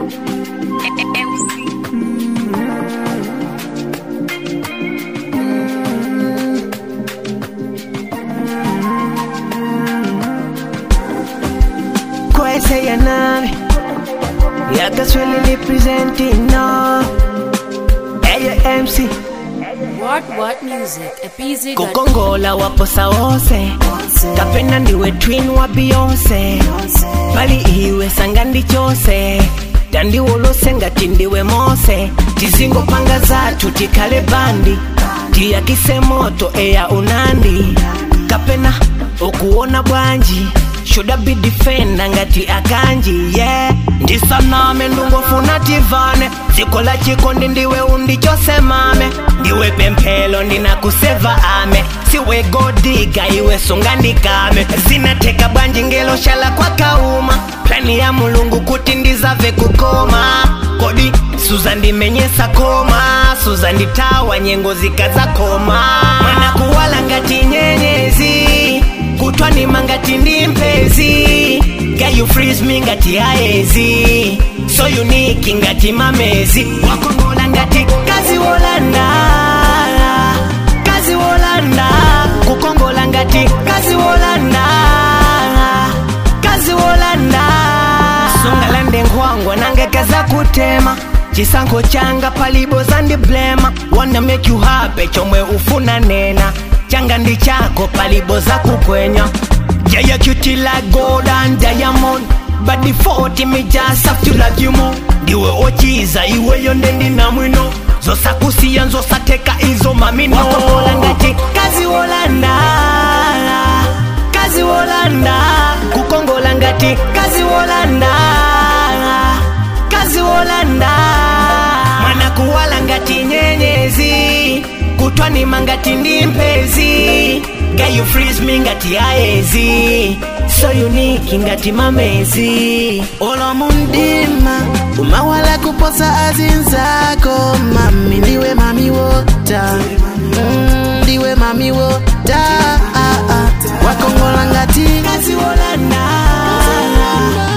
Kwese ya nami yakaswele representing no MC What music? Epizi kukongola waposa wose kapena ndiwe twin wa Beyonce bali iwe sangandi chose dandi wolose ngati ndiwe Mose tizingo panga zatu tikale bandi tia kisemoto eya unandi kapena okuona bwanji should I be defender ngati akanji yeah ndisaname ndungo funativane zikola chikondi ndiwe undichose mame ndiwe pempelo ndinakuseva ame siwe godiga iwe sungandikame zinateka bwanji ngelo shala kwa kauma plani ya mulungu kuti ndizave kukoma kodi Suzandi menyesa koma Suzandi tawa nyengo zikaza koma mana kuwala ngati nyenyezi kutwa ni mangati ndi mpezi Girl you freeze me ngati haezi So unique ngati mamezi wakongola ngati kazi wolanda Kazi wolanda kukongola ngati kazi wolanda Kazi wolanda Sungalande ngwangwa nangekaza kutema chisango changa palibo zandi blema Wanna make you happy chomwe ufuna nena changa ndi chako palibo za kukwenya Yeah, you're cute like gold and diamond But the 40 me just have to love you more Diwe ochiza iwe yondendi na mwino Zosa kusiya nzosa teka izo mamino wakongola ngati kazi wolanda Kazi wolanda kukongola ngati kazi wolanda Kazi wolanda mana kuwala ngati nyenyezi kutwa ni mangati ndi mpezi Girl you freeze me ngati haezi So unique ngati mamezi Olo mundima umawala kuposa azinzako Mami ndiwe mami wota Ndiwe mami wota Wakongola ngati kazi wolanda